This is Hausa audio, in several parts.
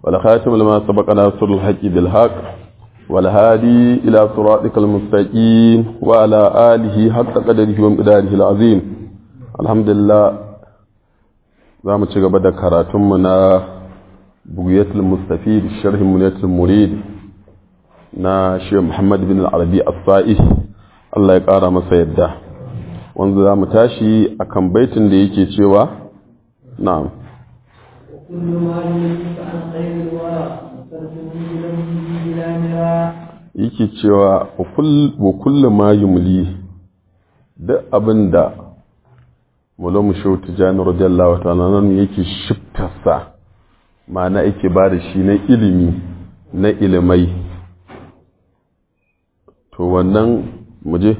والخاتم لما سبق ناصر الحق بالحق والهادي إلى صراطك المستقيم وعلى آله حق قدره ومقداره العظيم. الحمد لله. zamu ci gaba da karatunmu na bugiyatul mustafid sharh munyatul murid na Sheikh Muhammad bin Al-Arabi As-Sa'i, Allah ya kara masa yadda. Wanda zamu tashi akan baitin da yake cewa na'am yake cewa wa kullu ma yumli duk abinda Maulana Shehu Tijani radiyallahu ta'ala nan yake shiftarsa, ma'ana yake ba da shi na ilimi na ilimai, to wannan muje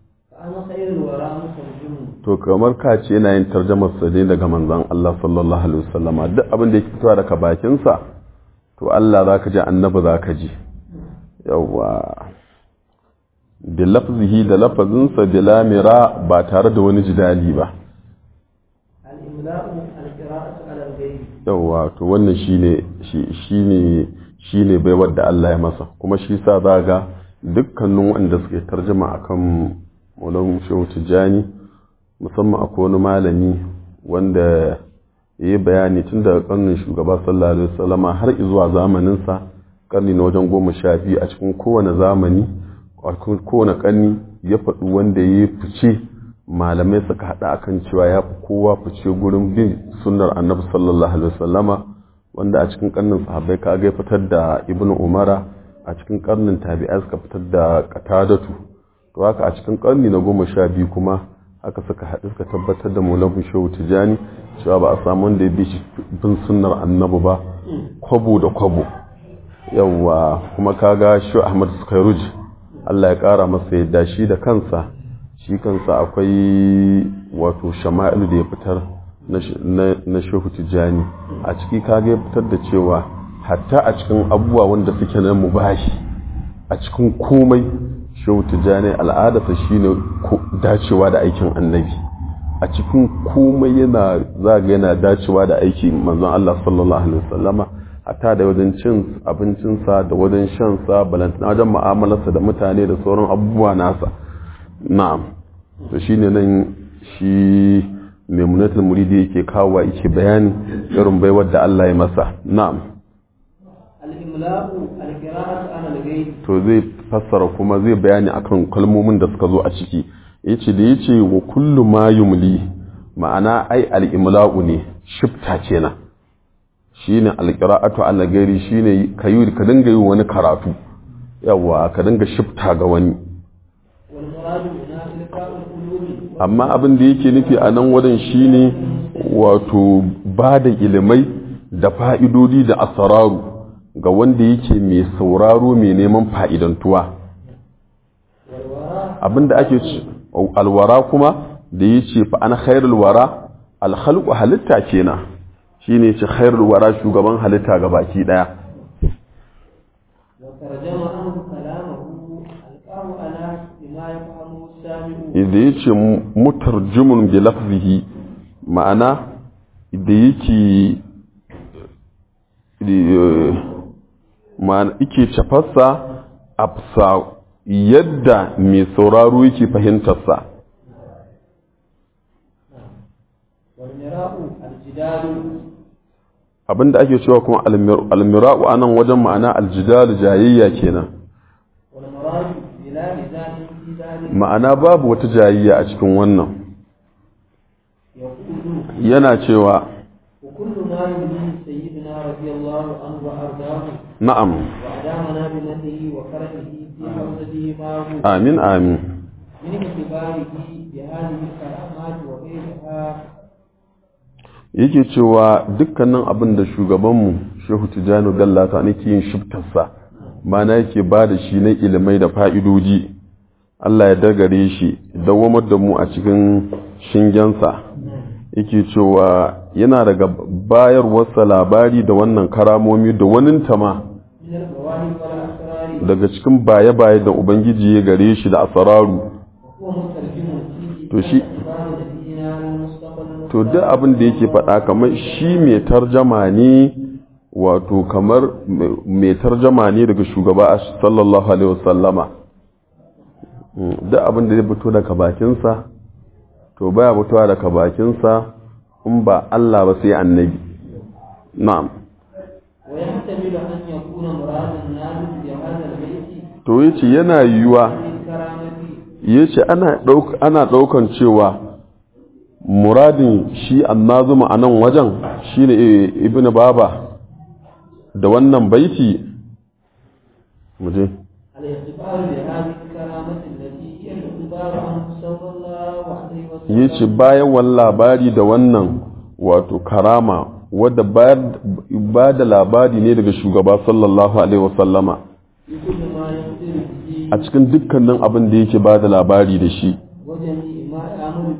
to kamar ka ce yana yin tarjamar sa ne daga manzon Allah sallallahu alaihi wasallama. Duk abin da yake fitowa daga bakin sa to Allah zaka ji, annabi zaka ji. Yawa da lafzihi da lafazin sa da lamira ba tare da wani jidali ba. Yawa to wannan shine baiwar da Allah ya masa, kuma shi sa zaga dukkanin wanda suke tarjuma akan Maulana Shehu Tijani, musamman akwai wani malami wanda ya yi bayani tun daga karnin shugaba sallallahu alaihi wasallama har zuwa zamaninsa, karni na wajen 12 a cikin kowane zamani, a cikin kowane karni ya faɗi wanda ya yi fice. Malamai suka haɗa akan cewa ya fi kowa fice gurin bin sunnar annabi sallallahu alaihi wasallama, wanda a cikin karnin sahabbai ka ga fitar da Ibn Umara, a cikin karnin tabi'ai suka fitar da Qatadatu, to haka a cikin karni na 12 kuma haka suka haɗu suka tabbatar da Maulana Shehu Tijani cewa ba a samu wanda ya bi shi bin sunnar annabi ba kwabo da kwabo. Yawwa kuma kaga Shehu Ahmad Sukairuj, Allah ya ƙara masa yadda, shi da kansa akwai wato shama'ilu da ya fitar na Shehu Tijani. A ciki kaga ya fitar da cewa hatta a cikin abubuwa wanda suke na mubahi, a cikin komai Shehu Tijani al'adarsa shine dacewa da aikin annabi. A cikin komai yana dacewa da aikin manzon Allah sallallahu alaihi wasallama, hatta da wajen cin abincinsa da wajen shansa, balantana wajen mu'amalarsa da mutane da sauran abubuwa nasa. Na'am, to shine nan shi Maimunatul Muridi yake kawo yake bayani irin baiwar da Allah ya masa. Na'am, al-imla'u al-qira'atu ala al-ghaib, to zai fassara kuma zai bayani akan kalmomin da suka zo a ciki. Yace wa kullu ma yumli, ma'ana ai al-imla'u ne shifta kenan, shine al-qira'atu ala al-ghairi, shine ka dinga yi wani karatu, yawa ka dinga shifta ga wani. Amma abin da yake nufi a nan wajen shine wato ba da ilimai da fa'idodi da asararu ga wanda yake mai sauraro mai neman fa'idantuwa. Abin da ake alwara kuma da ya ce fa'an khairul wara alhalku halitta kenan, shi ne ce khairul wara shugaban halitta ga baki ɗaya. Idan ya ce mutarjumun bi lafzihi, ma'ana da yake cafassa a yadda mai sauraro yake fahimtarsa. Abinda ake cewa kuma almira'u a nan wajen ma'ana aljidalu jayayya kenan, ma'ana babu wata jayayya a cikin wannan. Yana cewa na'am, amin amin. Yake cewa dukkanin abin da shugabanmu Shehu Tijani Gallata nake yin shiftarsa, mana yake ba da shi na ilimai da fa'idoji. Allah ya dagare shi, dawamar da mu a cikin shingensa. Yake cewa yana daga bayarwarsa labari da wannan karamomi da waninta ma, daga cikin baye-baye da Ubangiji ya gare shi da asararu. To shi to duk abin da yake faɗa kamar shi mai tarjama ne wato kamar mai tarjama ne daga shugaba sallallahu alaihi wasallama. Da abin da zai fito daga bakinsa to baya fitowa daga bakinsa in ba Allah ba sai annabi. Na'am. ويحتمل أن يكون مراد الناس بهذا البيت to yace yana yiwuwa yace ana daukan cewa muradin shi annazuma a nan wajen shine ibnu baba da wannan baiti muje الاعتبار بهذه الكرامة التي هي الإخبار عنه صلى الله عليه وسلم yace bayan wannan labari da wannan wato karama wadda ba da labari ne daga shugaba sallallahu alaihi wasallama بكل ما يخبر به a cikin dukkanin abin da yake ba da labari da shi وجميع ما يأمر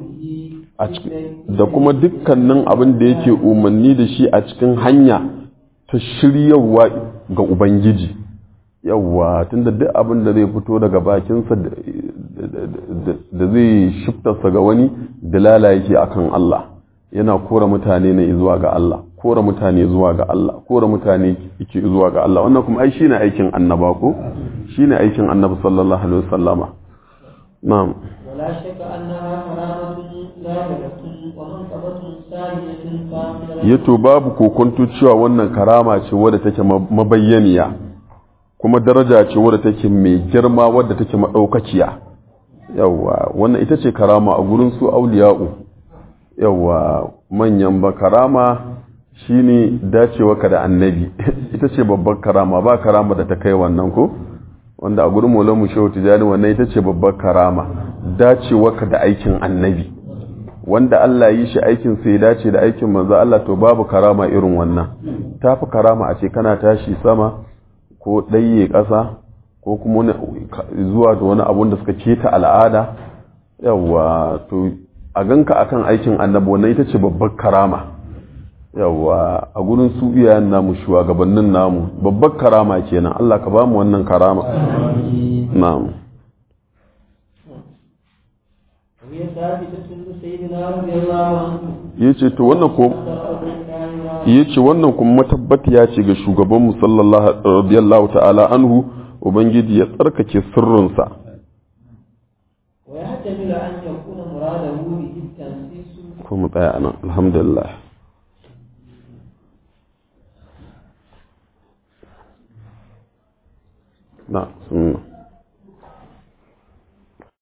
به da kuma dukkanin abin da yake umarni da shi a cikin hanya ta shiryawa ga Ubangiji. Yawwa tunda duk abin da zai fito daga bakinsa da zai shiftarsa ga wani dalala yake akan Allah, yana kora mutane ne zuwa ga Allah, kora mutane zuwa ga Allah, kora mutane yake zuwa ga Allah. Wannan kuma ai shine aikin annaba ko shine aikin annabi sallallahu alaihi wasallama. Na'am. ولا شك أنها كرامة ظاهرة ومنقبة ثانية كاملة yato babu kokonto cewa wannan karama ce wadda take mabayyaniya kuma daraja ce wadda take mai girma wadda take madaukakiya. Yawa wannan ita ce karama a gurin su auliya'u. Yawa manyan ba karama shine dacewa ka da annabi ita ce babbar karama, ba karama da ta kai wannan ko wanda a gurin Maulana Shehu Tijani wannan ita ce babbar karama, dacewa ka da aikin annabi wanda Allah yi shi aikin sai dace da aikin manzo Allah, to babu karama irin wannan. Tafi karama a ce kana tashi sama ko ɗaye ƙasa ko kuma zuwa da wani abun da suka keta al'ada. Yawa to a ganka akan aikin annabi wannan ita ce babbar karama. Yawa a gurin su iyayen namu shugabannin namu babbar karama kenan. Allah ka bamu wannan karama. Na'am. وهي ثابتة لسيدنا رضي الله عنه yace to wannan ko yace wannan kuma matabbatiya ce ga shugaban mu sallallahu radiyallahu ta'ala anhu, ubangiji ya tsarkake sirrinsa. ويحتمل أن يكون مراده به التنسيس ko mu tsaya anan alhamdulillah. na